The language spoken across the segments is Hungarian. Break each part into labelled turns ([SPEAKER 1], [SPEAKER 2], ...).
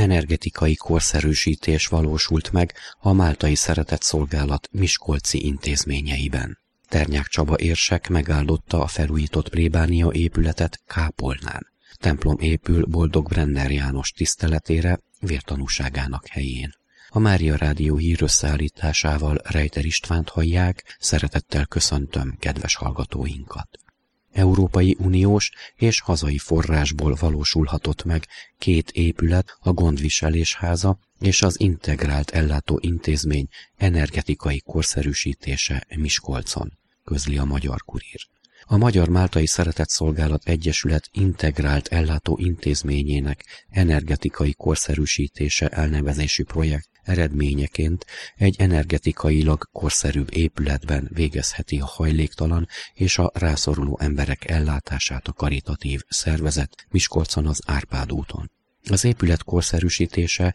[SPEAKER 1] energetikai korszerűsítés valósult meg a Máltai Szeretetszolgálat miskolci intézményeiben. Ternyák Csaba érsek megáldotta a felújított plébánia épületet Kápolnán. Templom épül Boldog Brenner János tiszteletére, vértanúságának helyén. A Mária Rádió hírösszeállításával Rejter Istvánt hallják, szeretettel köszöntöm kedves hallgatóinkat. Európai Uniós és hazai forrásból valósulhatott meg 2 épület, a Gondviselésháza és az Integrált Ellátó Intézmény energetikai korszerűsítése Miskolcon, közli a Magyar Kurír. A Magyar Máltai Szeretetszolgálat Egyesület Integrált Ellátó Intézményének energetikai korszerűsítése elnevezésű projekt eredményeként egy energetikailag korszerűbb épületben végezheti a hajléktalan és a rászoruló emberek ellátását a karitatív szervezet Miskolcon az Árpád úton. Az épület korszerűsítése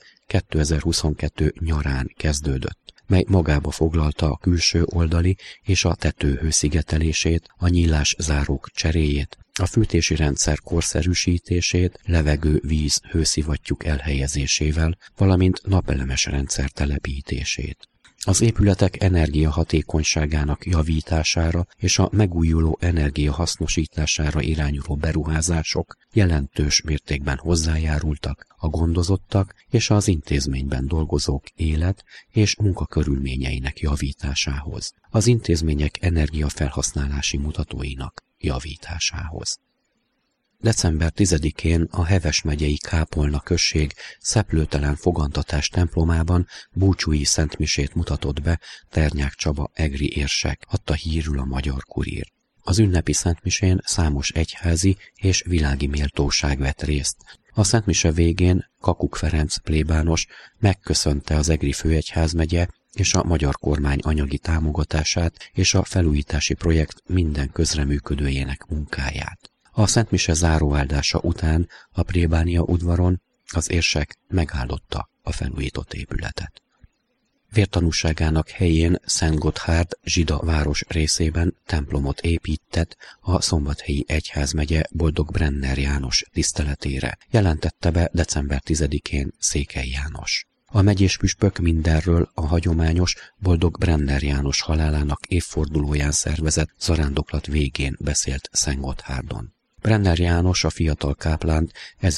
[SPEAKER 1] 2022 nyarán kezdődött, mely magába foglalta a külső oldali és a tető hőszigetelését, a nyílászárók cseréjét, a fűtési rendszer korszerűsítését, levegő-víz hőszivattyúk elhelyezésével, valamint napelemes rendszer telepítését. Az épületek energiahatékonyságának javítására és a megújuló energia hasznosítására irányuló beruházások jelentős mértékben hozzájárultak a gondozottak és az intézményben dolgozók élet- és munkakörülményeinek javításához, az intézmények energiafelhasználási mutatóinak javításához. December 10-én a Heves megyei Kápolna község Szeplőtelen Fogantatás templomában búcsúi szentmisét mutatott be Ternyák Csaba egri érsek, adta hírül a Magyar Kurír. Az ünnepi szentmisén számos egyházi és világi méltóság vett részt. A szentmise végén Kakuk Ferenc plébános megköszönte az egri főegyházmegye és a magyar kormány anyagi támogatását és a felújítási projekt minden közreműködőjének munkáját. A szentmise záróáldása után a plébánia udvaron az érsek megáldotta a felújított épületet. Vértanúságának helyén Szentgotthárd zsida város részében templomot épített a Szombathelyi Egyházmegye Boldog Brenner János tiszteletére, jelentette be december 10-én Székely János. A megyés püspök mindenről a hagyományos Boldog Brenner János halálának évfordulóján szervezett zarándoklat végén beszélt Szentgotthárdon. Brenner János, a fiatal káplánt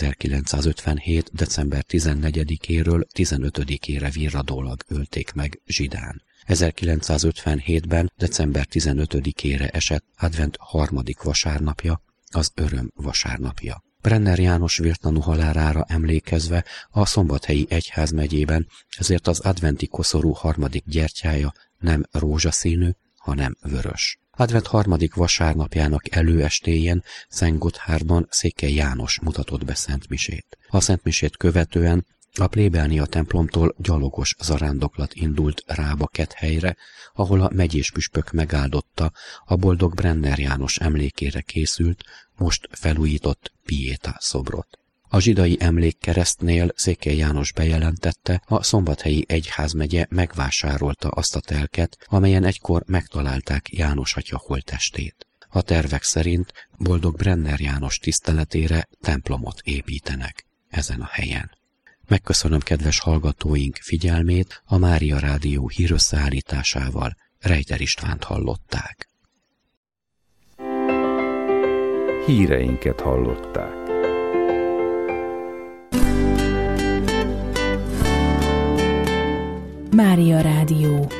[SPEAKER 1] 1957. december 14-éről 15-ére virradólag ölték meg Zsidán. 1957-ben december 15-ére esett advent 3. vasárnapja, az öröm vasárnapja. Brenner János vértanú halálára emlékezve a Szombathelyi Egyházmegyében ezért az adventi koszorú 3. gyertyája nem rózsaszínű, hanem vörös. Advent 3. vasárnapjának előestéjén Szentgotthárdon Székely János mutatott be szentmisét. A szentmisét követően a plébánia templomtól gyalogos zarándoklat indult Rába-Kethelyre, ahol a megyés püspök megáldotta a Boldog Brenner János emlékére készült, most felújított Piéta szobrot. A zsidai emlékkeresztnél Székely János bejelentette, a Szombathelyi Egyházmegye megvásárolta azt a telket, amelyen egykor megtalálták János atya holttestét. A tervek szerint Boldog Brenner János tiszteletére templomot építenek ezen a helyen. Megköszönöm kedves hallgatóink figyelmét, a Mária Rádió hírösszeállításával Rejter Istvánt hallották.
[SPEAKER 2] Híreinket hallották.
[SPEAKER 3] Mária Rádió.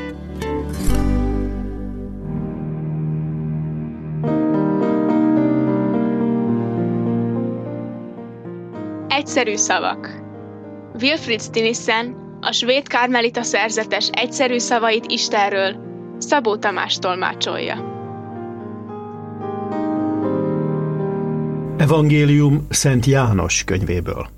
[SPEAKER 4] Egyszerű szavak. Wilfrid Stinissen, a svéd karmelita szerzetes egyszerű szavait Istenről Szabó Tamás tolmácsolja.
[SPEAKER 5] Evangélium Szent János könyvéből.